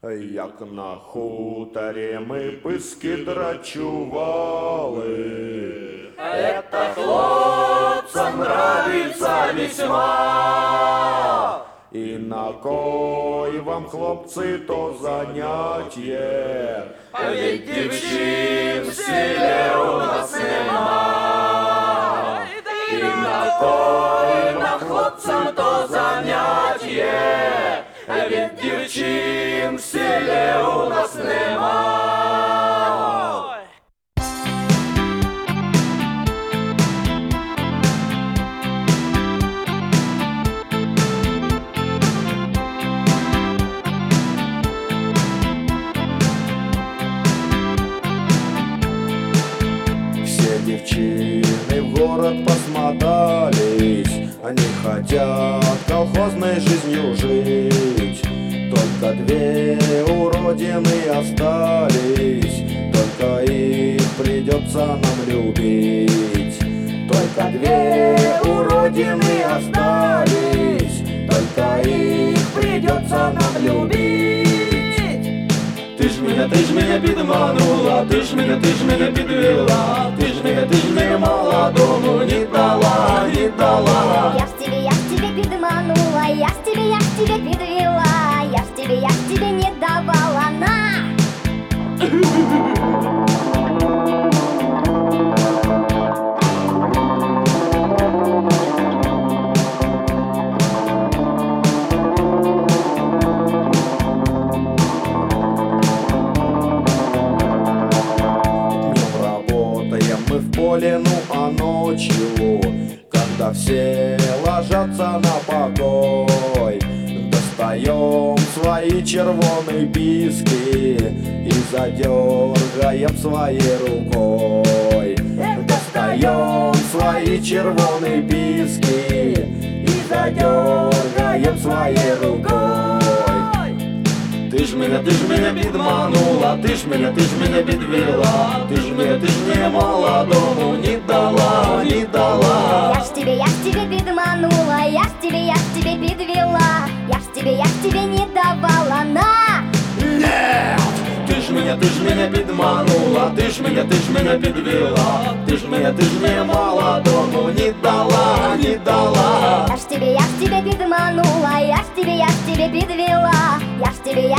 Як на хуторі ми писки драчували. Это хлопцам нравится весьма. І на кой вам, хлопці, то заняттє? А ведь девчин в селе у нас нема. И на кой нам, хлопцам, то заняттє? А ведь девчин в селе у нас нема. Все девчины в город посмотались, они хотят колхозной жизнью жить. Только две уродины остались, только их придется нам любить. Только две уродины остались, только их придется нам любить. Ты ж меня підманула, ти ж меня підвела, ти ж мне молодому не дала, не дала. Я ж тебе підманула, я ж тебе підвела, я ж тебе не давала, на! Мы в поле, ну а ночью, когда все ложатся на покой, достаем свои червоные писки и задергаем своей рукой. Достаем свои червоные писки и задергаем своей рукой. Ты ж меня підманула, ти ж меня підвела, ти ж мне молодому не дала, не дала. Я ж тебе підманула, я ж тебе підвела, я ж тебе не давала, на! Нет! Ты ж меня підманула, ти ж меня підвела, ти ж мне молодому не дала, не дала. Я ж тебе підманула, я ж тебе підвела, я ж тебе